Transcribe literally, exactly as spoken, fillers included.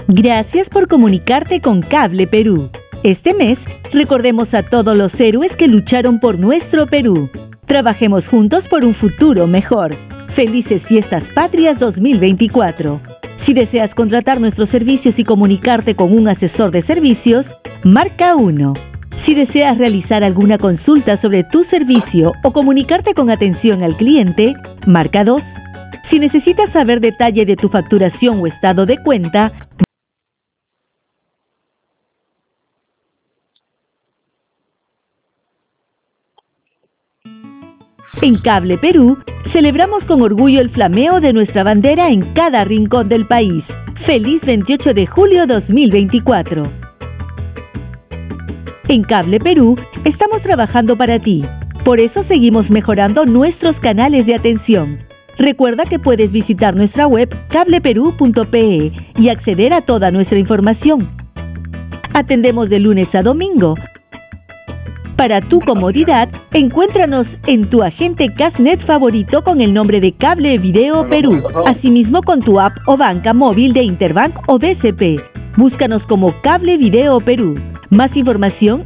Gracias por comunicarte con Cable Perú. Este mes, recordemos a todos los héroes que lucharon por nuestro Perú. Trabajemos juntos por un futuro mejor. Felices Fiestas Patrias dos mil veinticuatro. Si deseas contratar nuestros servicios y comunicarte con un asesor de servicios, marca uno. Si deseas realizar alguna consulta sobre tu servicio o comunicarte con atención al cliente, marca dos. Si necesitas saber detalle de tu facturación o estado de cuenta, en Cable Perú, celebramos con orgullo el flameo de nuestra bandera en cada rincón del país. ¡Feliz veintiocho de julio dos mil veinticuatro! En Cable Perú, estamos trabajando para ti. Por eso seguimos mejorando nuestros canales de atención. Recuerda que puedes visitar nuestra web cable perú punto pe y acceder a toda nuestra información. Atendemos de lunes a domingo. Para tu comodidad, encuéntranos en tu agente Casnet favorito con el nombre de Cable Video Perú, asimismo con tu app o banca móvil de Interbank o B C P. Búscanos como Cable Video Perú. Más información